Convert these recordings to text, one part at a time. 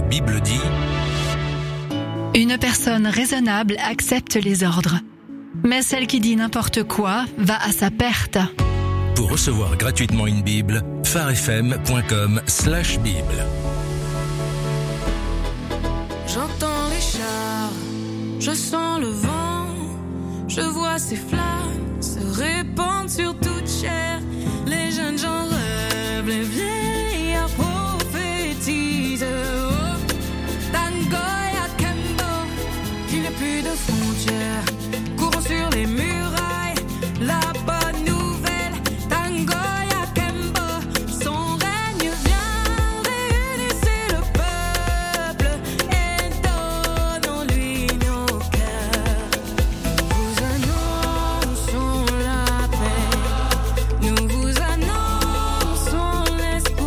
Bible dit. Une personne raisonnable accepte les ordres, mais celle qui dit n'importe quoi va à sa perte. Pour recevoir gratuitement une Bible, pharefm.com/Bible. J'entends les chars, je sens le vent, je vois ces flammes se répandre sur toute chair. Les jeunes gens rêvent, les vieillards prophétisent. Oh, Tangoya Kembo, qu'il n'y a plus de frontières. Courons sur les murailles, la bonne nouvelle. Tangoya Kembo, son règne vient. Réunissez le peuple et donnons-lui nos cœurs. Nous vous annonçons la paix, nous vous annonçons l'espoir.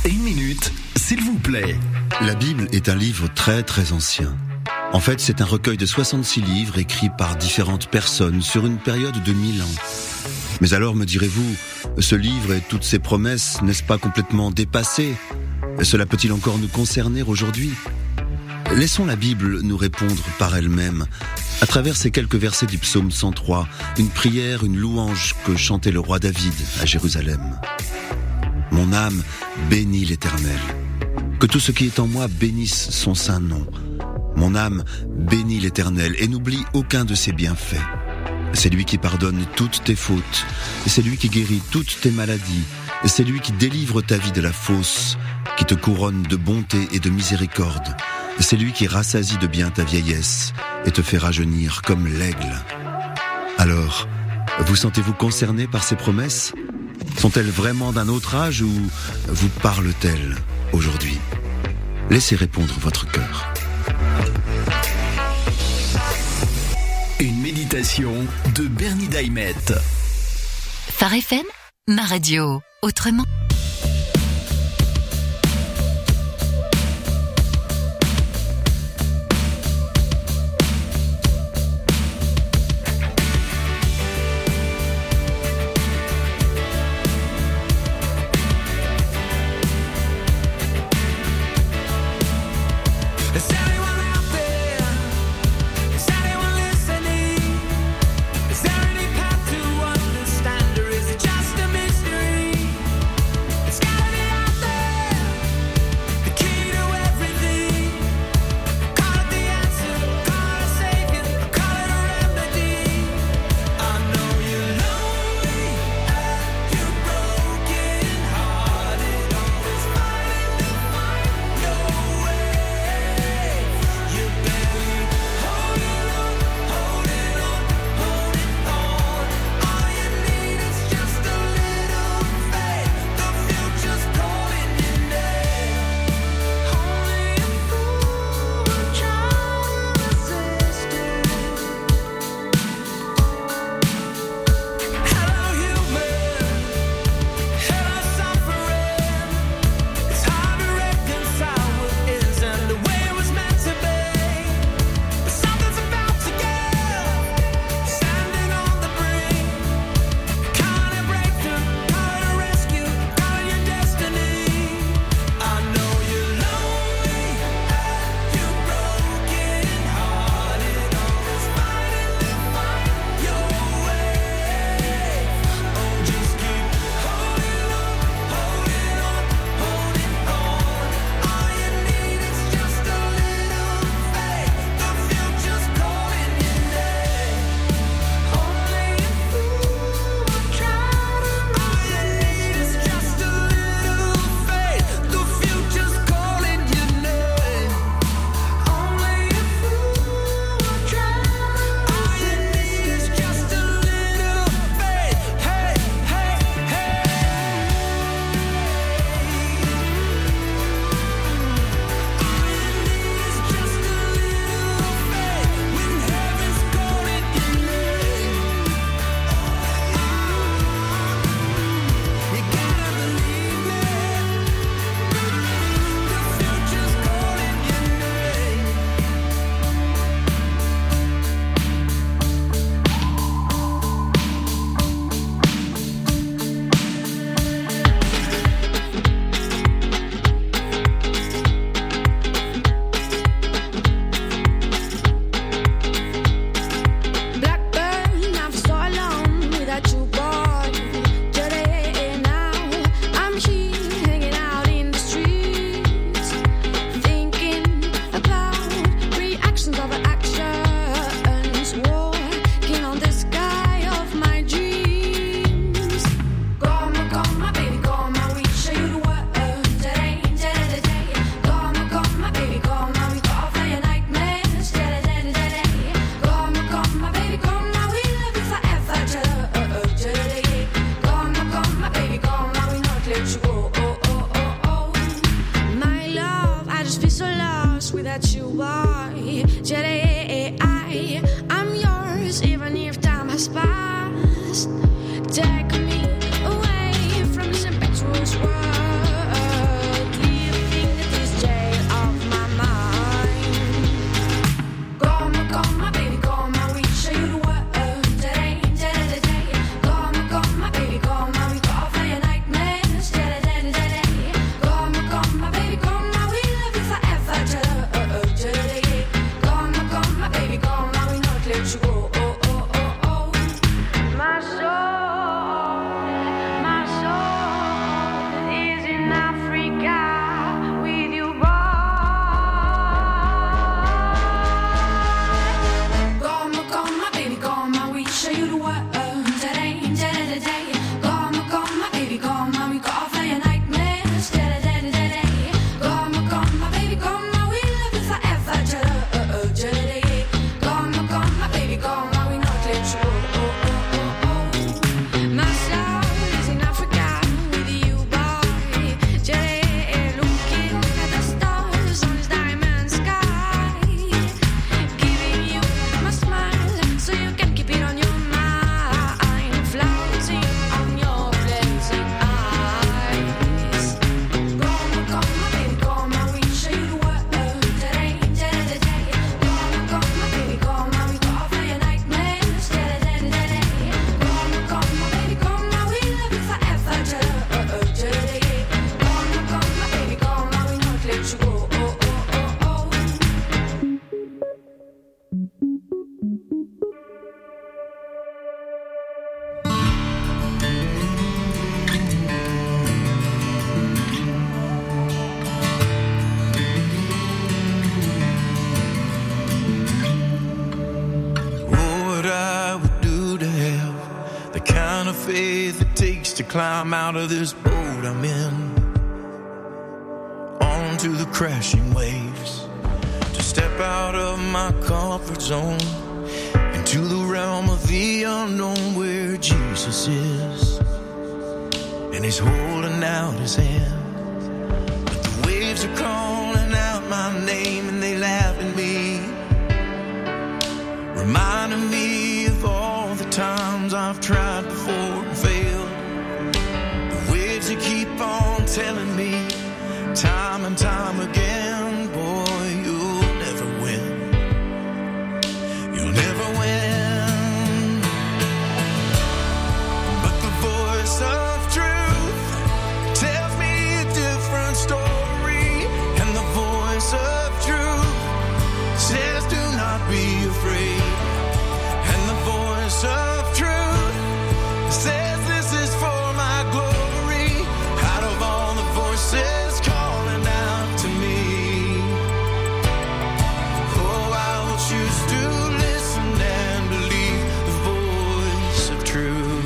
Une minute, s'il vous plaît. La Bible est un livre très très ancien. En fait, c'est un recueil de 66 livres écrits par différentes personnes sur une période de 1000 ans. Mais alors, me direz-vous, ce livre et toutes ses promesses, n'est-ce pas complètement dépassé ? Cela peut-il encore nous concerner aujourd'hui ? Laissons la Bible nous répondre par elle-même, à travers ces quelques versets du psaume 103, une prière, une louange que chantait le roi David à Jérusalem. Mon âme bénit l'Éternel. Que tout ce qui est en moi bénisse son saint nom. Mon âme bénit l'Éternel et n'oublie aucun de ses bienfaits. C'est lui qui pardonne toutes tes fautes. C'est lui qui guérit toutes tes maladies. C'est lui qui délivre ta vie de la fosse, qui te couronne de bonté et de miséricorde. C'est lui qui rassasie de bien ta vieillesse et te fait rajeunir comme l'aigle. Alors, vous sentez-vous concerné par ces promesses ? Sont-elles vraiment d'un autre âge ou vous parlent-elles aujourd'hui ? Laissez répondre votre cœur. Une méditation de Bernie Daimet. Phare FM, ma radio, autrement. faith it takes to climb out of this boat I'm in, onto the crashing waves, to step out of my comfort zone, into the realm of the unknown where Jesus is, and He's holding out His hand. But the waves are calling out my name and they laugh at me, reminding me of all the times I've tried before and failed. The waves that keep on telling me time and time again, boy, you'll never win. You'll never win. But the voice of truth tells me a different story, and the voice of truth says do not be afraid. And the voice of truth says this is for my glory. Out of all the voices calling out to me, oh, I will choose to listen and believe the voice of truth.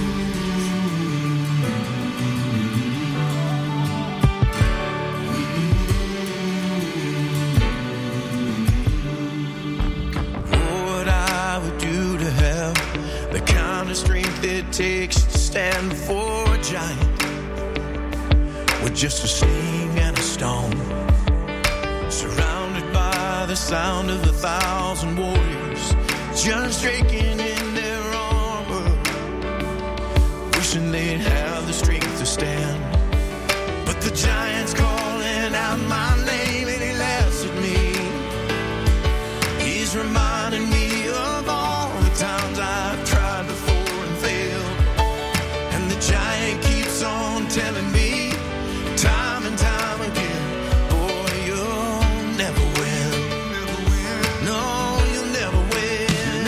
What I would do to have the kind of strength it takes to stand before a giant with just a sling and a stone, surrounded by the sound of 1,000 warriors, just shaking in their armor, wishing they'd have the strength to stand. But the giant's calling out my name and he laughs at me. He's reminding me of all the times I've tried before and failed. And the giant keeps on telling me time and time again, boy, you'll never win. No, you'll never win.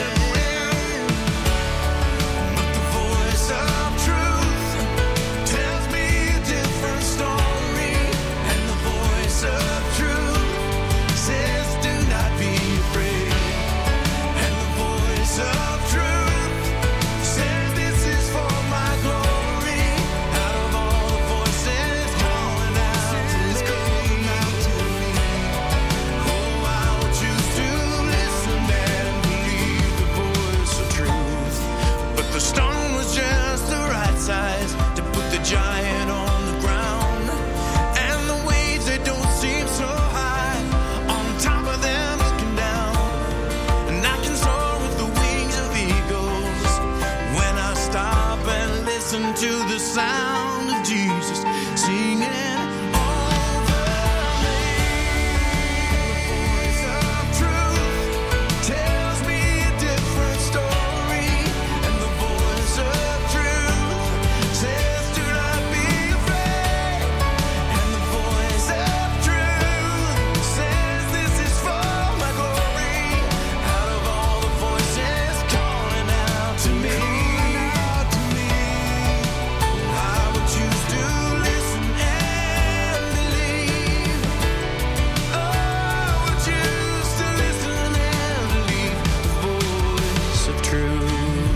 But the voice of truth tells me a different story, and the voice of truth says do not be afraid. And the voice of truth says this is for my glory. Out of all the voices calling out to me, oh, I will choose to listen and believe the voice of truth. But the stone was just the right size to put the giant on the ground, and the waves, they don't seem so high on top of them looking down. And I can soar with the wings of eagles when I stop and listen to the sound of Jesus singing over me. The voice of truth tells me a different story, and the voice of truth says do not be afraid. And the voice of truth says this is for my glory. Out of all the voices calling out to me, I will choose to listen and believe. Oh, I will choose to listen and believe the voice of truth.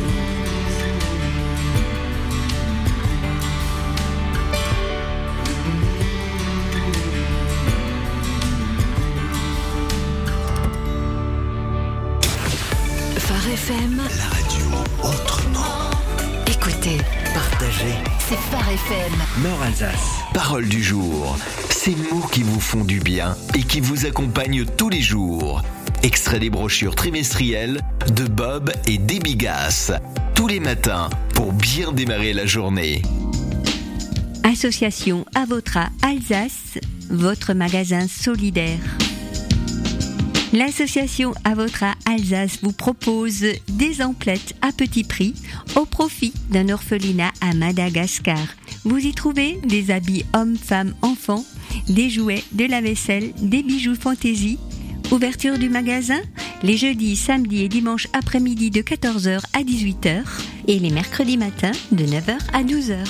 Phare FM, La radio autrement. écoutez, Partagez. c'est Phare FM. Nord-Alsace. Parole du jour. Ces mots qui vous font du bien et qui vous accompagnent tous les jours. Extrait des brochures trimestrielles de Bob et Debbie Gass. Tous les matins pour bien démarrer la journée. Association Avotra Alsace, votre magasin solidaire. L'association Avotra Alsace vous propose des emplettes à petit prix au profit d'un orphelinat à Madagascar. Vous y trouvez des habits hommes, femmes, enfants, des jouets, de la vaisselle, des bijoux fantaisie. Ouverture du magasin les jeudis, samedis et dimanches après-midi de 14h à 18h et les mercredis matins de 9h à 12h.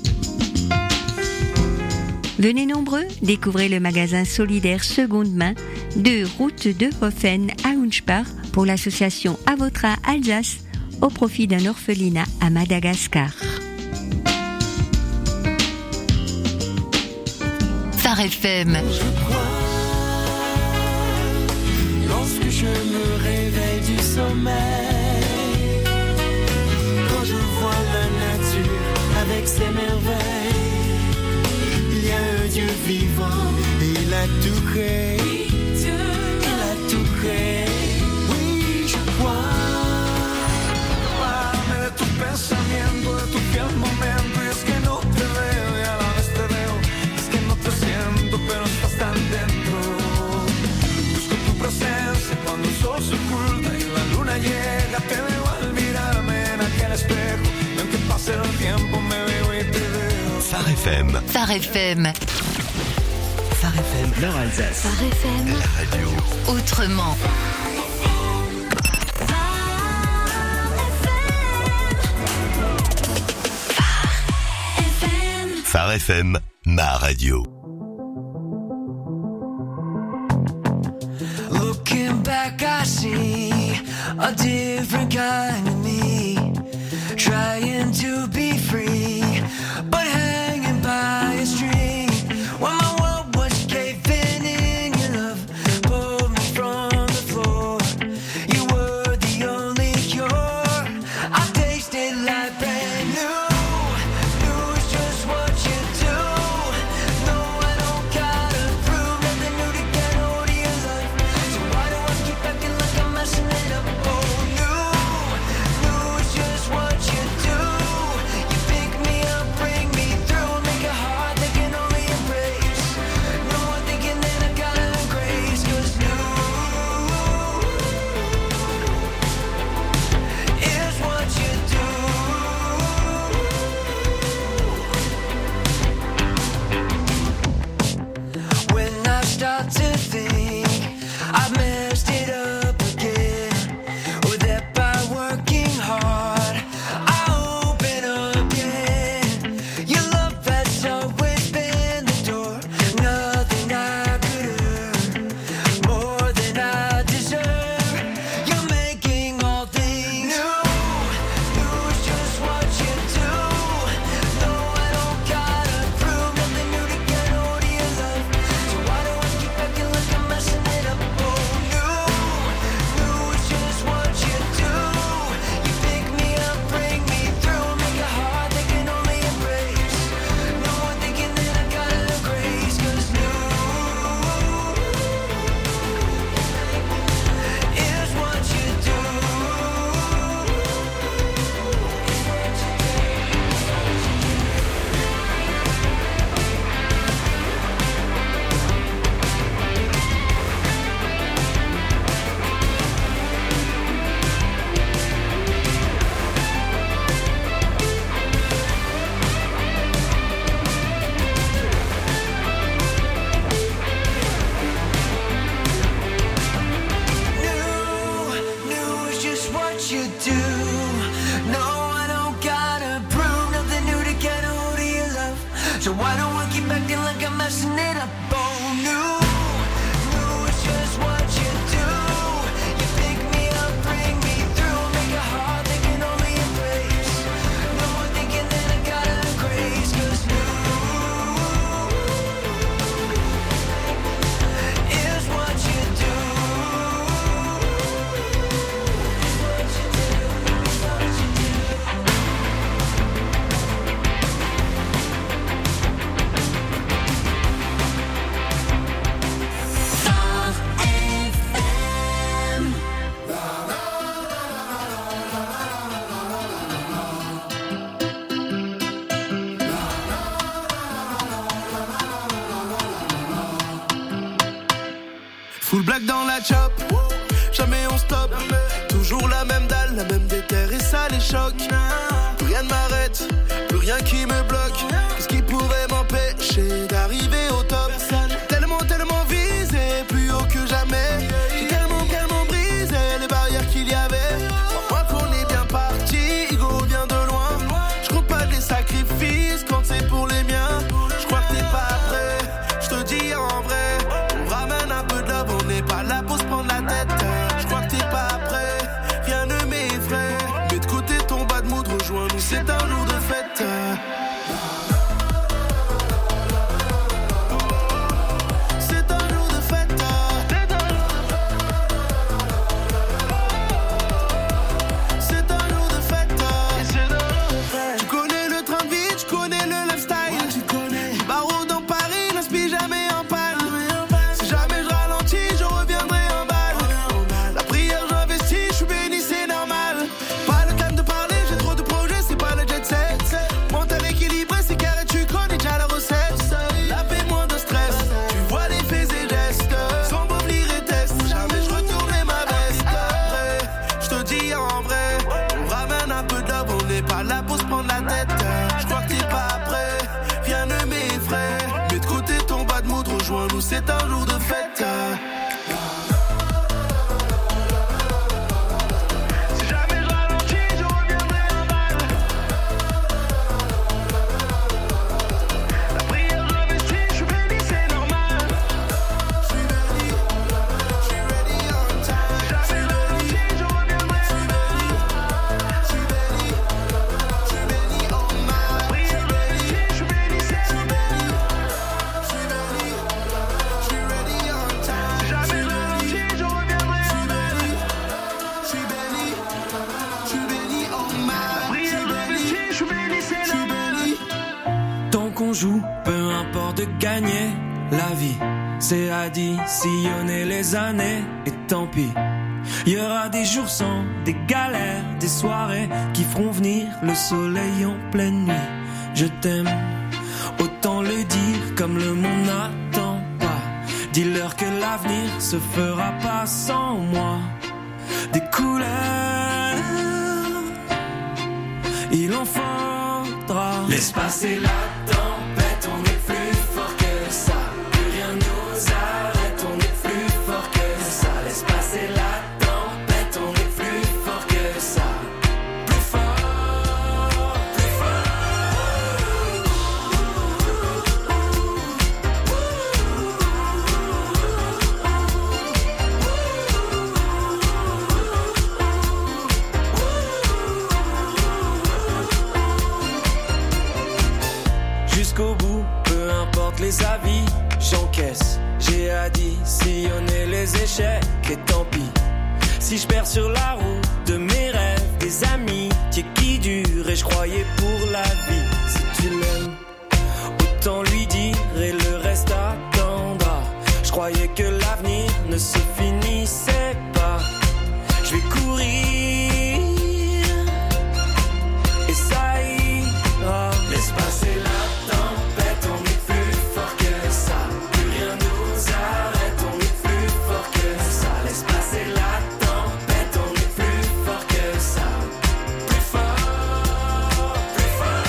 Venez nombreux, découvrez le magasin solidaire seconde main de route de Hoffen à Unspar pour l'association Avotra Alsace au profit d'un orphelinat à Madagascar. Phare FM. Lorsque je me réveille du sommeil, quand je vois la nature avec ses merveilles, il y a un Dieu vivant et il a tout créé. Il a tout créé. Oui, je crois. De tu pensamiento, de tu fiel momento, y es que no te veo y a la vez te veo, es que no te siento pero estás tan dentro. Busco tu presencia cuando el sol se oculta y la luna llega, te veo al mirarme en aquel espejo, y aunque pase el tiempo me veo y te veo. Phare FM. Phare FM. Phare FM, Nord Alsace. Phare FM. La radio. Autrement. Phare FM, ma radio. Looking back I see a different kind of me, trying to be free, but hanging by a string. When my world was caving in, your love pulled me from the floor. You were the only cure. I tasted like brand new. So why don't I keep acting like I'm messing it up? Oh, new is just what you do. You pick me up, bring me through, make a heart that can only embrace. No one thinking that I gotta grace, 'cause new is what you do. Full black dans la chop, jamais on stop. Toujours la même dalle, la même déterre et ça les choque. Plus rien ne m'arrête, plus rien qui me bloque. Qu'est-ce qui pourrait m'empêcher d'arriver au top? Tellement visé, plus haut que jamais. J'ai tellement brisé les barrières qu'il y avait. Crois-moi qu'on est bien parti, Igo vient de loin. Je compte pas les sacrifices quand c'est pour les miens. Je crois que t'es pas prêt, je te dis en vrai. On ramène un peu de love, on n'est pas là pour se prendre la tête. Je crois que t'es pas prêt, rien ne m'effraie. Mais de rejoins-nous, c'est un jour de fête. Qu'on joue, peu importe de gagner la vie, c'est additionner les années et tant pis. Il y aura des jours sans, des galères, des soirées qui feront venir le soleil en pleine nuit. Je t'aime, autant le dire comme le monde n'attend pas. Dis-leur que l'avenir se fera pas sans moi. Des couleurs, il en faudra. Laisse passer la tempête, on est plus fort que ça. Plus rien nous arrête, on est plus fort que ça. Laisse passer la tempête, on est plus fort que ça. Plus fort, plus jusqu'au bout, peu importe les avis, j'encaisse. J'ai additionné les échecs et tant pis. Si je perds sur la route de mes rêves, des amitiés qui durent et je croyais pour la vie. Si tu l'aimes, autant lui dire et le reste attendra. Je croyais que l'avenir ne se finissait pas. Je vais courir et ça ira. Laisse passer la tempête, on est plus fort que ça. Plus rien nous arrête, on est plus fort que ça. Laisse passer la tempête, on est plus fort que ça. Plus fort, plus fort.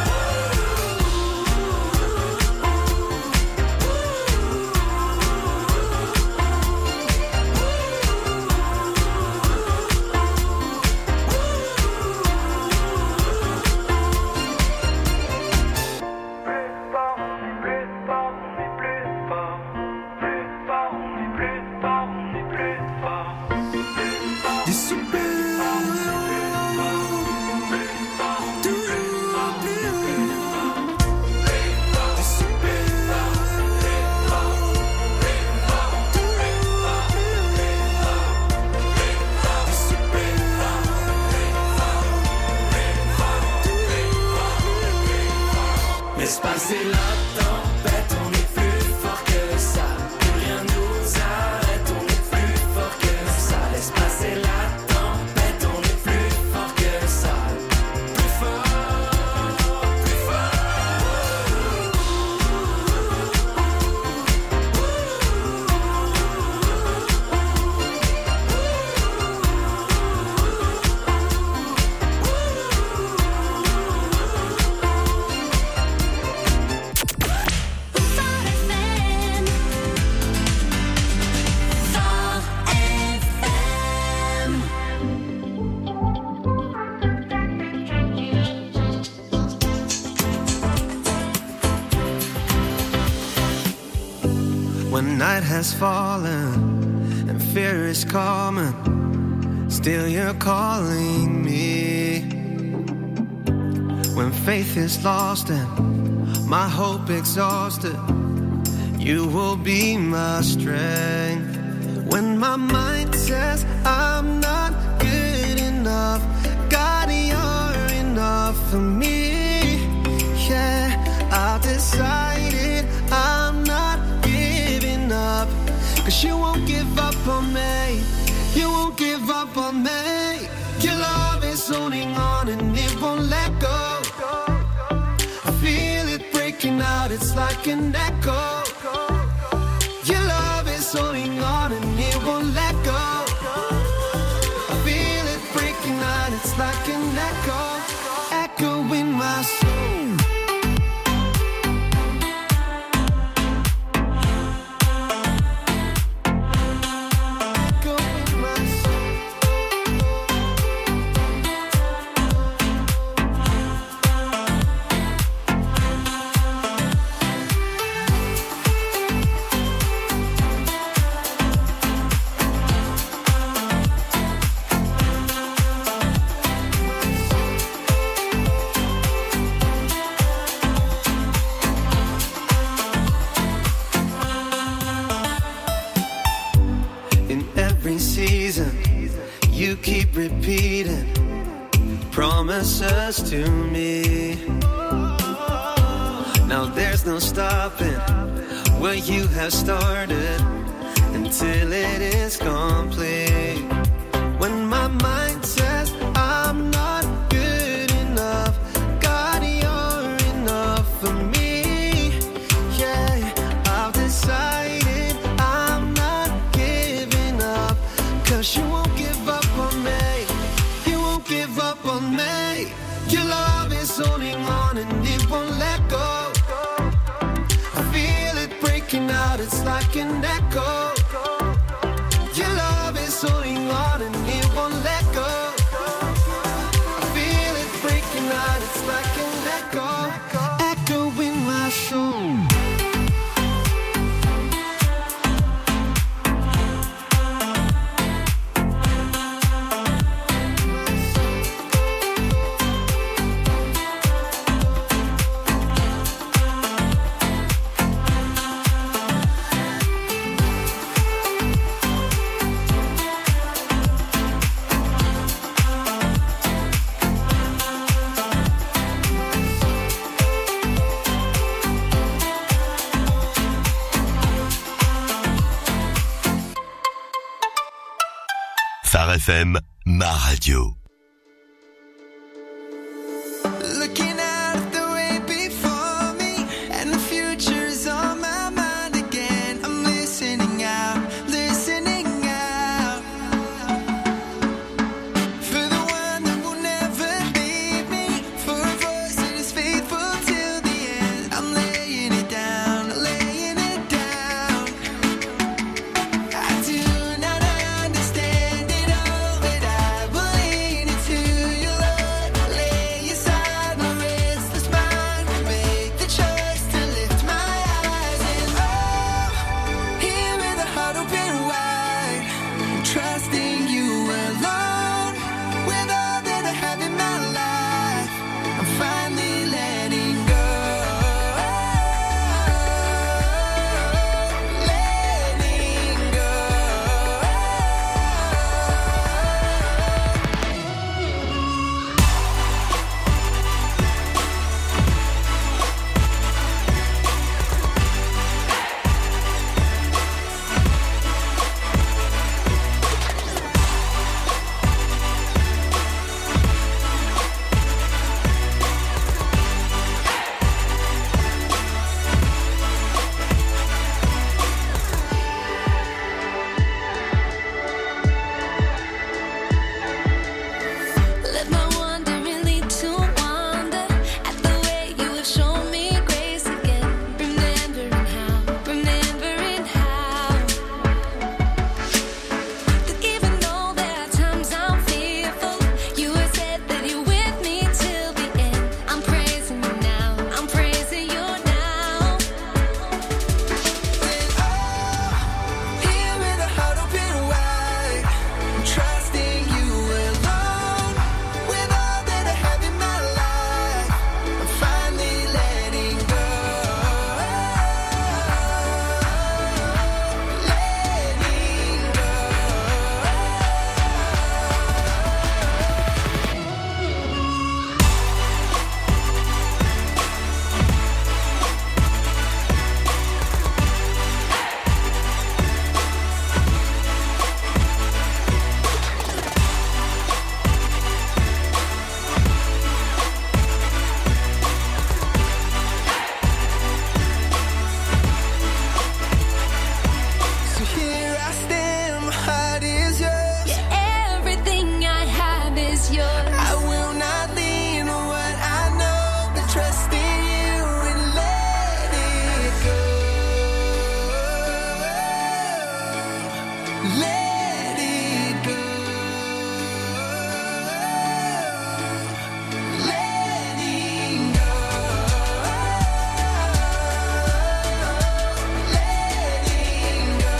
Laisse passer la tempête, on est plus fort que ça. Plus rien nous arrête, on est plus fort que ça. Laisse passer la tempête, on est plus fort que ça. Plus fort, plus When night has fallen and fear is coming, still you're calling me. When faith is lost and my hope exhausted, you will be my strength. When my mind says I'm not good enough, God, you're enough for me. Yeah, I've decided I'm not giving up, 'cause you won't give up on me. You won't give up on me. Your love is holding on and it won't let go. I feel it breaking out, it's like an echo. Your love is holding on and it won't let go. I feel it breaking out, it's like an echo, echo in my soul. every season. You keep repeating promises to me. Now there's no stopping what you have started until it is complete. When my mind says I'm not good enough, God, you're enough for me. Yeah, I've decided I'm not giving up, 'cause you won't give up on me. You won't give up on me. Your love is holding on and it won't let go. I feel it breaking out, it's like an echo. Your love is holding on and it won't let go. I feel it breaking out, it's like an echo. Echo in my soul. Phare FM, ma radio. Looking out at the way before me, and the future's on my mind again. I'm listening out, listening out for the one that will never leave me, for a voice that is faithful till the end. I'm laying it down, laying it down. I do not understand it all, but I will lean into your love. Lay aside my restless mind, make the choice to lift my eyes and here with a heart open wide, trusting you alone. With all that I have in my life, I'm finally letting go. Letting go. Let my wandering lead to wander at the way you have shown me grace again. Remembering how that even though there are times I'm fearful, you have said that you're with me till the end. I'm praising you now, I'm praising you now. Here with a heart open wide, I'm trusting you alone. With all that I have in my life, I'm finally letting go. Letting go. So here I stand, my heart is yours. Yeah, everything I have is yours. I will not lean on what I know, but trust in you and let it go. Let it go. Letting go. Letting go.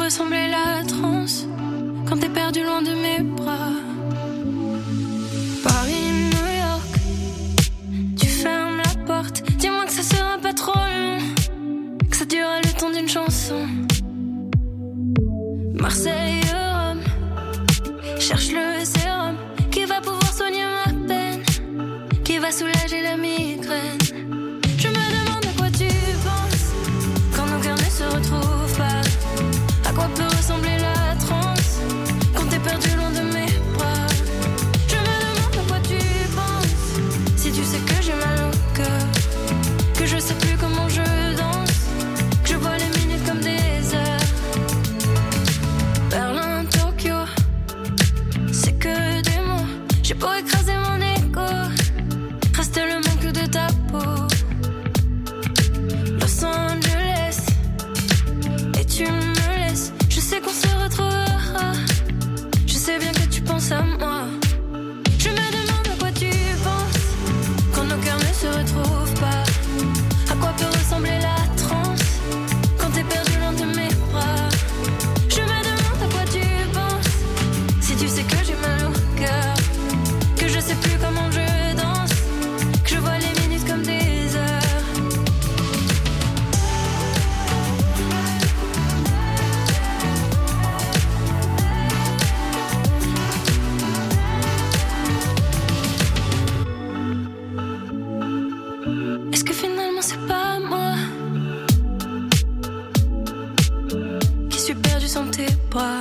ressembler la transe quand t'es perdu loin de mes bras. Paris, New York, tu fermes la porte. Dis-moi que ça sera pas trop long, que ça durera le temps d'une chanson. Marseille, Rome, cherche le sérum qui va pouvoir soigner ma peine, qui va soulager la migraine. Je me demande à quoi tu penses quand nos cœurs ne se retrouvent pas. À quoi peut ressembler la transe quand t'es perdu loin de mes bras. Je me demande à quoi tu penses, si tu sais que j'ai mal au cœur, que je sais plus comment je danse, que je vois les minutes comme des heures. Berlin, Tokyo, c'est que des mots. J'ai beau écraser mon ego, reste le manque de ta peau. Los Angeles, et tu me laisses. Je sais qu'on se retrouvera, je sais bien que tu penses à moi. Je me demande à quoi tu penses quand nos cœurs ne se retrouvent pas. À quoi peut ressembler la transe quand t'es perdu loin de mes bras. Je me demande à quoi tu penses, si tu sais que j'ai mal au cœur, que je sais plus comment je danse, que je vois les minutes comme des heures. Est-ce que finalement c'est pas moi qui suis perdu sans tes bras?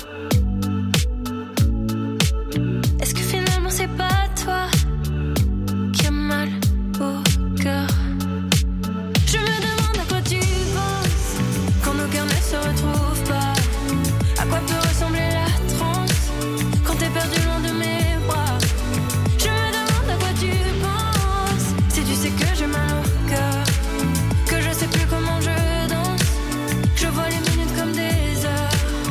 Est-ce que finalement c'est pas toi qui as mal au cœur? Je me demande à quoi tu penses quand nos cœurs ne se retrouvent pas. À quoi peut ressembler la transe quand t'es perdu loin de mes bras. Je me demande à quoi tu penses, si tu sais que j'ai mal au cœur, que je sais plus comment je danse, que je vois les minutes comme des heures.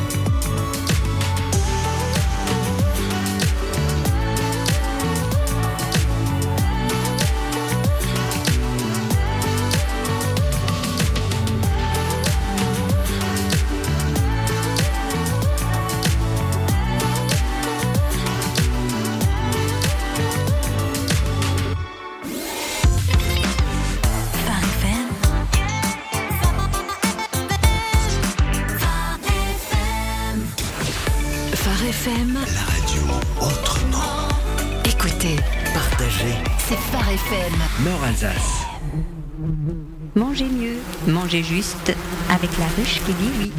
Phare FM, La radio autrement. écoutez, Partagez. c'est Phare FM. Nord-Alsace. Mangez mieux, mangez juste avec La Ruche qui dit oui.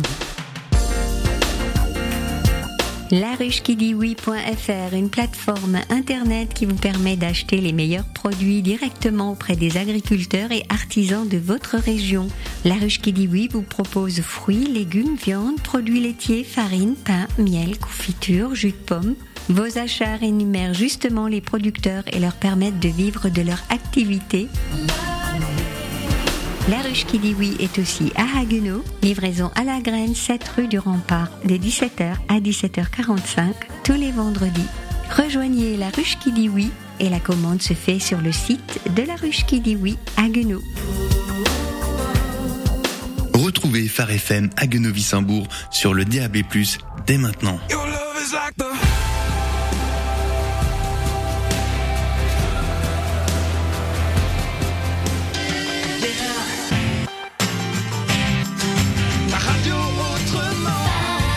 Laruchequidioui.fr, une plateforme internet qui vous permet d'acheter les meilleurs produits directement auprès des agriculteurs et artisans de votre région. La Ruche qui dit oui vous propose fruits, légumes, viande, produits laitiers, farine, pain, miel, confiture, jus de pomme. Vos achats rémunèrent justement les producteurs et leur permettent de vivre de leur activité. La Ruche qui dit oui est aussi à Haguenau, livraison à la graine, 7 rue du Rempart, de 17h à 17h45, tous les vendredis. Rejoignez La Ruche qui dit oui et la commande se fait sur le site de La Ruche qui dit oui, Haguenau. Retrouvez Phare FM Haguenau-Wissembourg sur le DAB+, dès maintenant. Your love is like the La radio autrement.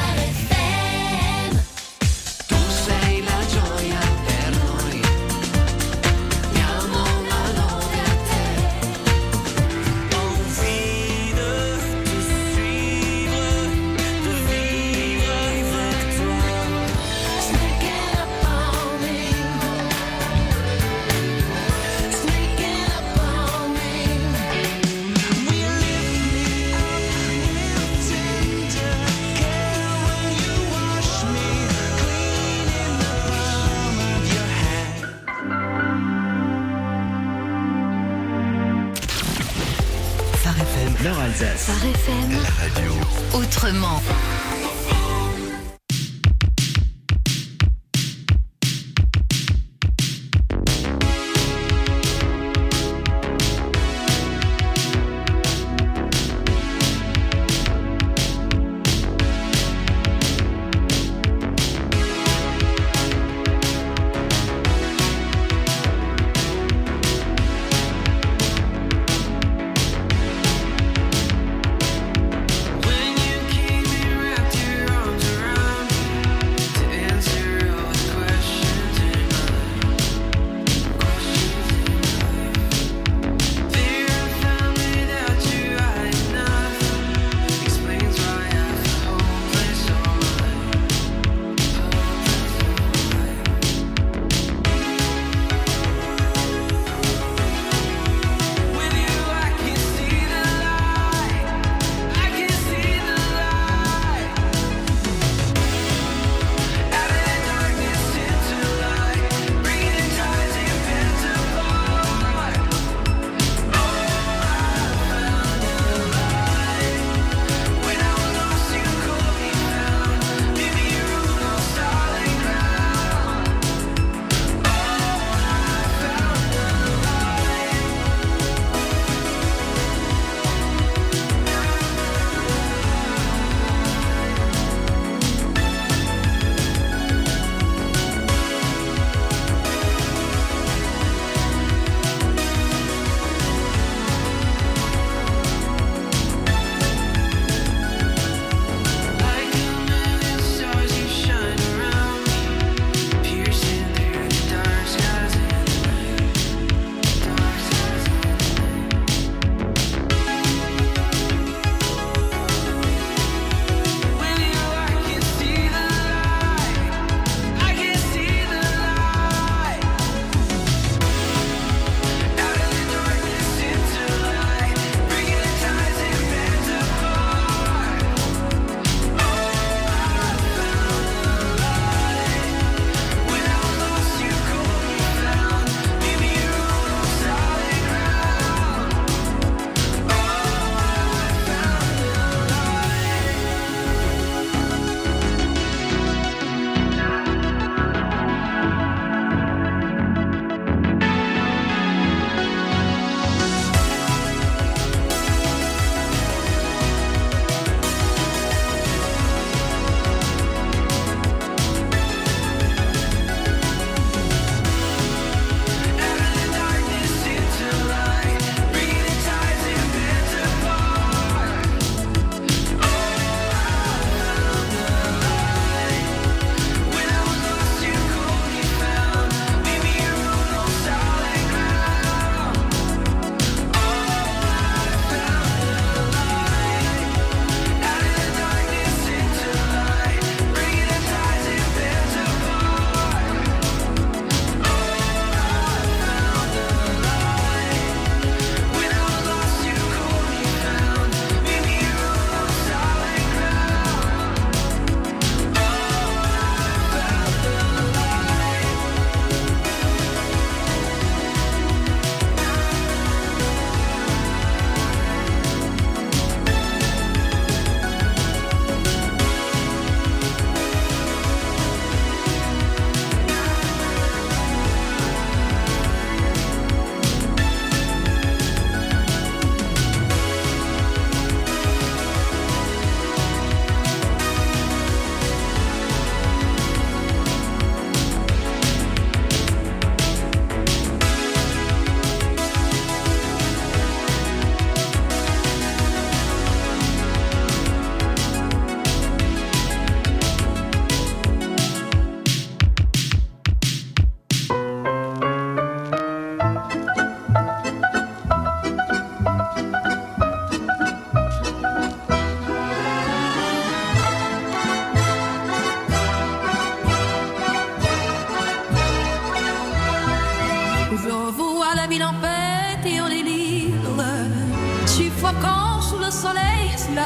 Tu sei la gioia per noi. Diamo la lode a te. Envie de te suivre, de vivre avec toi. Sneaking up on me. Sneaking up on me. We lift me up with tender care when you wash me clean in the palm of your hand. Phare FM. Nord-Alsace. Phare FM, La radio. autrement.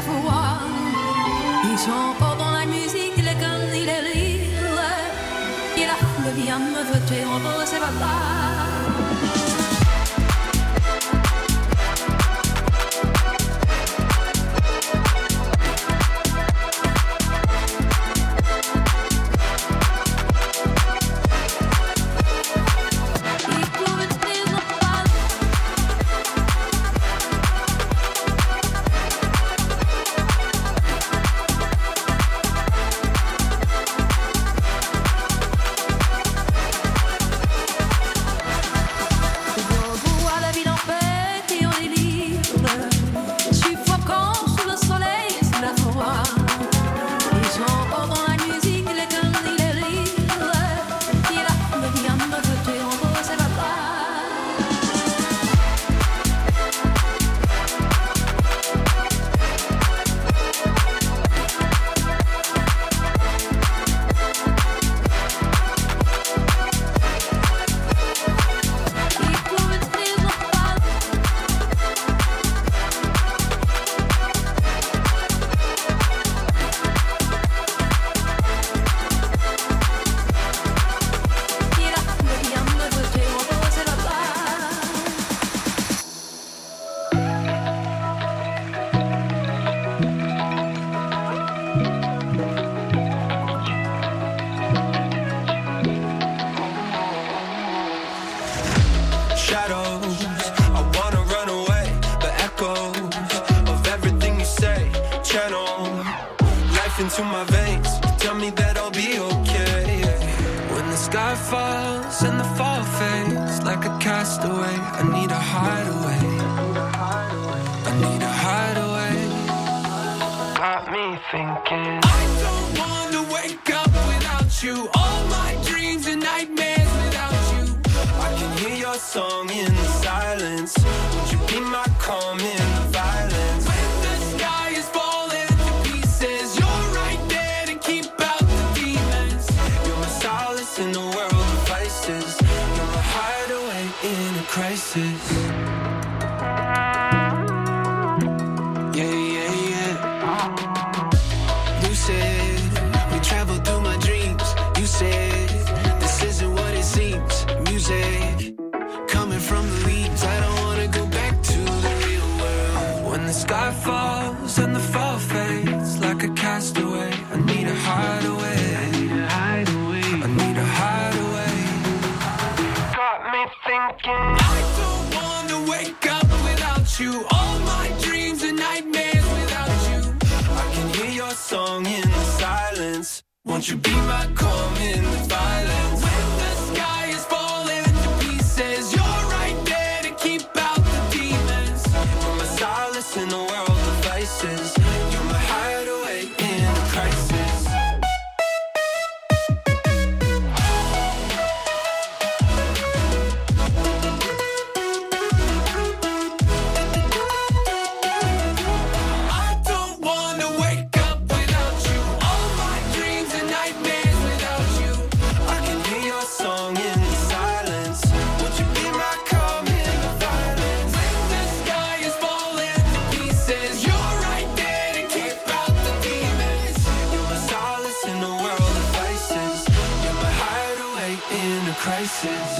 la foi. Ils sont pas dans la musique, les connes, ils les rires. Et la foule vient me voter en beau, c'est pas grave. Into my veins, tell me that I'll be okay. When the sky falls and the fall fades like a castaway, I need a hideaway. I need a hideaway. Got me thinking I don't wanna wake up without you. All my dreams and nightmares without you. I can hear your song in the silence. Would you be my calm in the violence? When the sky is falling to pieces, you're right there to keep out the demons. You're my solace in a world of vices. You're my hideaway in a crisis. Yeah, yeah, yeah. You said we traveled through my dreams. You said this isn't what it seems. Music coming from the leaves. I don't wanna go back to the real world. When the sky falls and the fall fades like a castaway, I need a hideaway. I need a hideaway. I need a hideaway. Got me thinking I don't wanna wake up without you. All my dreams and nightmares without you. I can hear your song in the silence. Won't you be my calm in the violence? When the sky is falling to pieces, you're right there to keep out the demons. You're my solace in a world of vices. You're my hideaway in a crisis. I don't wanna wake up without you. All my dreams and nightmares without you. I can hear your song in the silence. Would you be my calm in the violence? When the sky is falling to pieces, you're right there to keep out the demons. You're my solace in a world of vices. You're my hideaway in a crisis.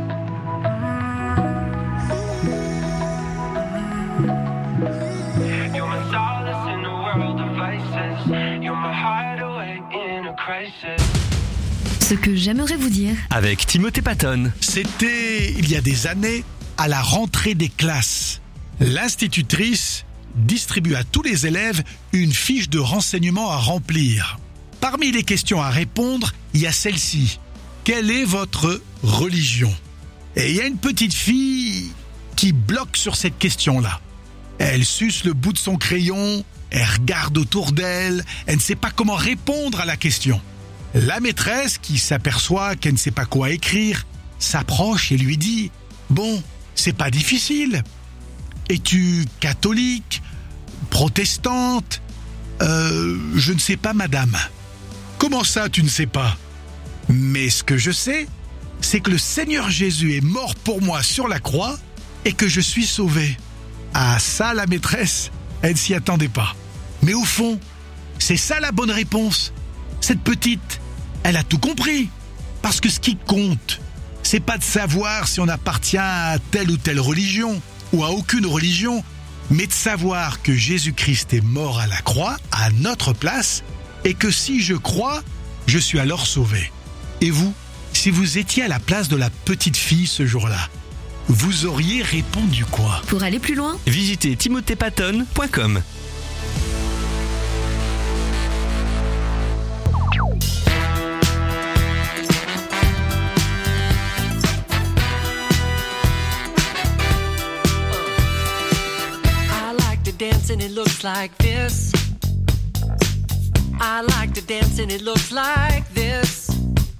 You're my solace in a world of vices. You're my hideaway in a crisis. Ce que j'aimerais vous dire, Avec Timothée Patton. C'était, il y a des années, à la rentrée des classes. L'institutrice distribue à tous les élèves une fiche de renseignements à remplir. Parmi les questions à répondre, il y a celle-ci. Quelle est votre religion ? Et il y a une petite fille qui bloque sur cette question-là. Elle suce le bout de son crayon, elle regarde autour d'elle, elle ne sait pas comment répondre à la question. La maîtresse, qui s'aperçoit qu'elle ne sait pas quoi écrire, s'approche et lui dit « Bon, c'est pas difficile. Es-tu catholique, protestante ? Je ne sais pas, madame. » « Comment ça, tu ne sais pas ? Mais ce que je sais, c'est que le Seigneur Jésus est mort pour moi sur la croix et que je suis sauvé. » Ah ça, la maîtresse, elle ne s'y attendait pas. Mais au fond, c'est ça la bonne réponse. Cette petite, elle a tout compris. Parce que ce qui compte, c'est pas de savoir si on appartient à telle ou telle religion, ou à aucune religion, mais de savoir que Jésus-Christ est mort à la croix, à notre place, et que si je crois, je suis alors sauvé. Et vous, si vous étiez à la place de la petite fille ce jour-là, vous auriez répondu quoi? Pour aller plus loin, Visitez timothépatton.com. Dance and it looks like this. I like to dance and it looks like this.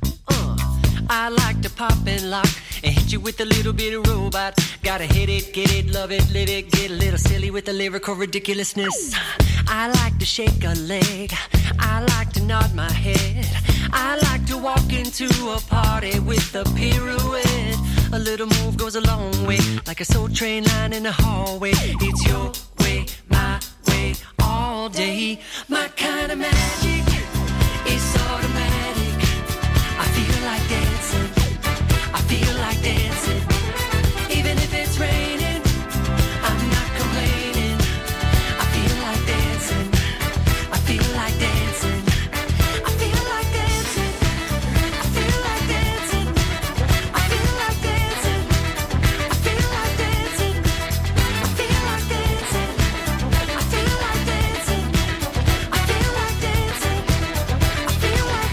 I like to pop and lock and hit you with a little bit of robot. Gotta hit it, get it, love it, live it, get a little silly with the lyrical ridiculousness. I like to shake a leg. I like to nod my head. I like to walk into a party with a pirouette. A little move goes a long way, like a soul train line in the hallway. It's your way, my way, all day. My kind of magic is automatic. I feel like dancing. I feel like dancing. Even if it's raining, I'm not complaining. I feel like dancing. I feel like dancing. I feel like dancing. I feel like dancing. I feel like dancing. I feel like dancing. I feel like dancing. I feel like dancing. I feel like dancing. I feel like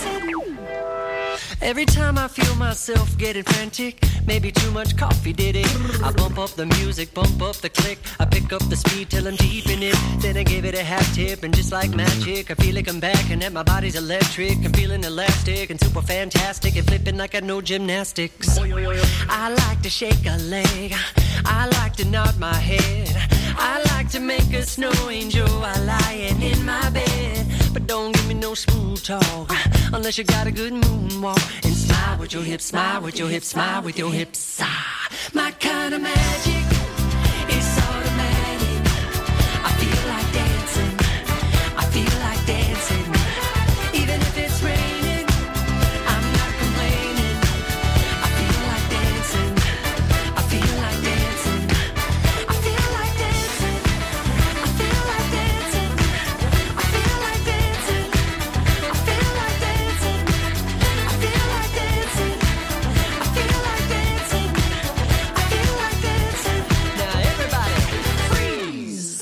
dancing. Every time I feel myself getting frantic, maybe too much coffee did it. I bump up the music, bump up the click. I pick up the speed till I'm deep in it. Then I give it a half tip and just like magic, I feel like I'm back and that my body's electric. I'm feeling elastic and super fantastic and flipping like I know gymnastics. I like to shake a leg. I like to nod my head. I like to make a snow angel while lying in my bed. But don't give me no smooth talk unless you got a good moonwalk. And smile with your hips, smile with your hips, smile with your hips. Ah, my kind of magic is automatic. I feel like dancing. I feel like dancing. Even if it's raining, I'm not complaining. I feel like dancing. I feel like dancing. I feel like dancing. I feel like dancing. I feel like dancing. I feel like dancing. I feel like dancing. I feel like dancing. I feel like dancing. Now everybody freeze.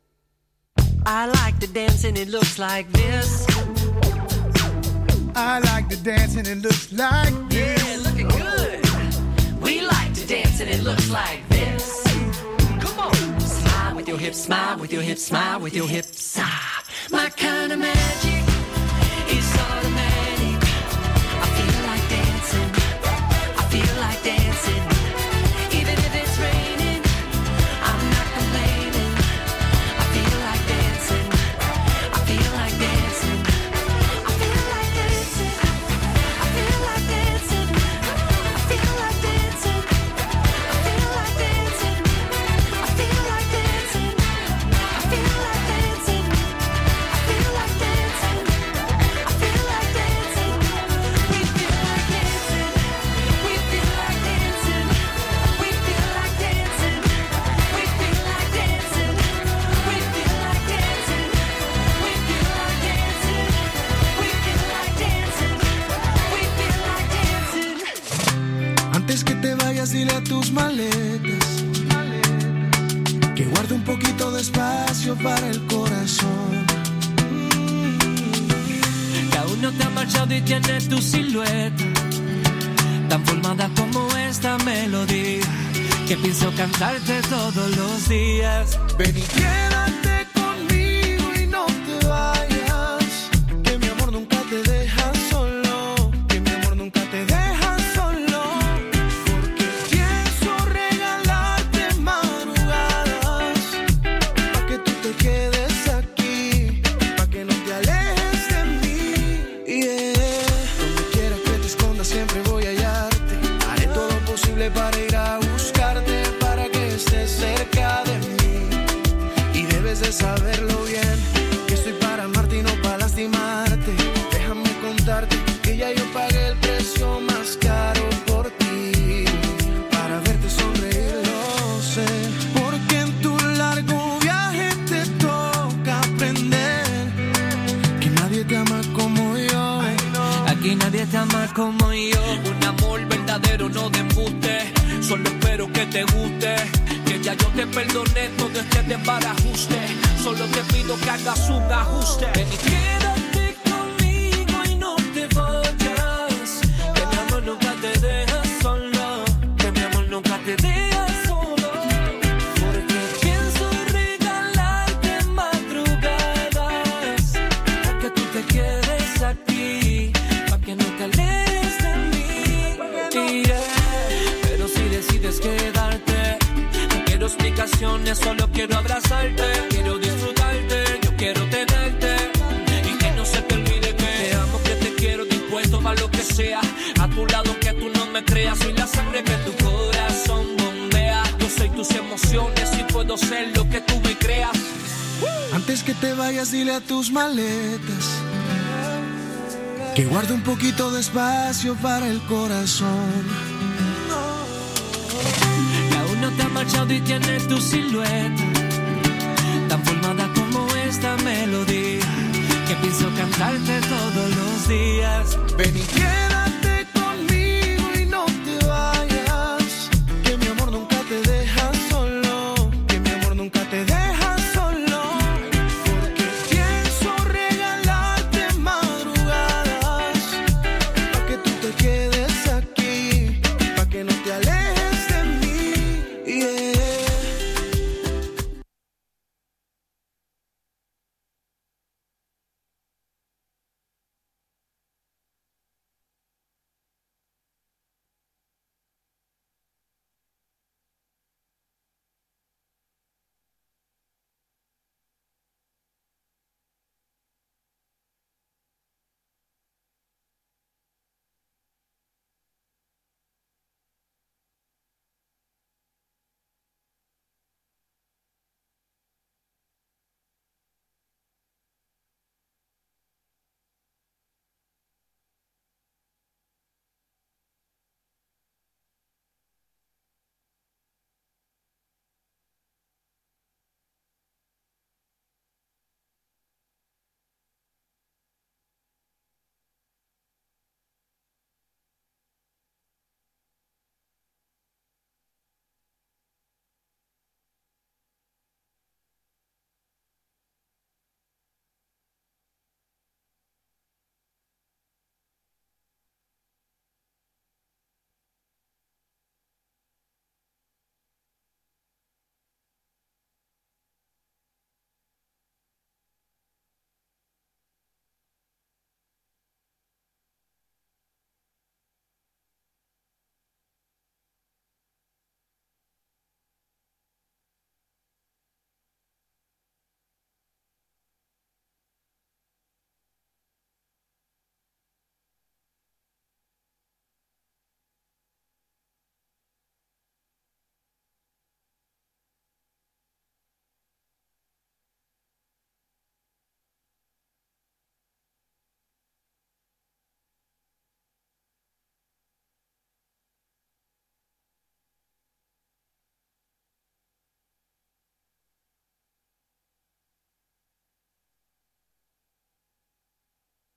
I like to dance and it looks like this. I like to dance and it looks like this. Yeah, looking good. We like to dance and it looks like this. Come on. Smile with your hips, smile with your hips, smile with your hips. Ah, my kind of magic is automatic. I feel like dancing. I feel like dancing. Even if it's raining, I'm not complaining. I feel like dancing. I feel like dancing. I feel like dancing. I feel like dancing. I feel like dancing. I feel like dancing. I feel like dancing. I feel like dancing. I feel like dancing. I feel like dancing. We feel like dancing. We feel like dancing. We feel like dancing. We feel like dancing. We feel like dancing. We feel like dancing. We feel like dancing. We feel like dancing. Antes que te vayas, dile a tus maletas que guarde un poquito de espacio para el corazón. Que aún no te ha marchado y tiene tu silueta tan formada como esta melodía que pienso cantarte todos los días. Ven y quédate conmigo y no te vayas, que mi amor nunca te deja solo, que mi amor nunca te deja solo, porque pienso regalarte madrugadas, pa' que tú te quedes aquí, pa' que no te alejes de mí. Yeah. Donde quiera que te escondas siempre voy a hallarte, haré todo lo posible para ir a buscarte, para que estés cerca de mí. Y ya yo pagué el precio más caro por ti. Para verte sonreír, lo sé. Porque en tu largo viaje te toca aprender que nadie te ama como yo. Aquí nadie te ama como yo. Un amor verdadero, no de embuste. Solo espero que te guste. Que ya yo te perdoné todo este desbarajuste. Solo te pido que hagas un ajuste. Ven y quédate conmigo y no te vayas. Que mi amor nunca te deja solo. Que mi amor nunca te deja solo. Porque pienso regalarte madrugadas. Para que tú te quedes aquí. Para que no te alejes de mí. Yeah. Pero si decides quedarte, no quiero explicaciones, solo quiero abrazarte. Quiero disfrutarte, yo quiero tenerte. Y que no se te olvide que te amo, que te quiero, dispuesto para lo que sea. A tu lado que tú no me creas, soy la sangre que tu corazón bombea. Yo soy tus emociones y puedo ser lo que tú me creas. Antes que te vayas, dile a tus maletas que guarde un poquito de espacio para el corazón. Y aún no te has marchado y tienes tu silueta tan formada como esta melodía que pienso cantarte todos los días. Ven y quédate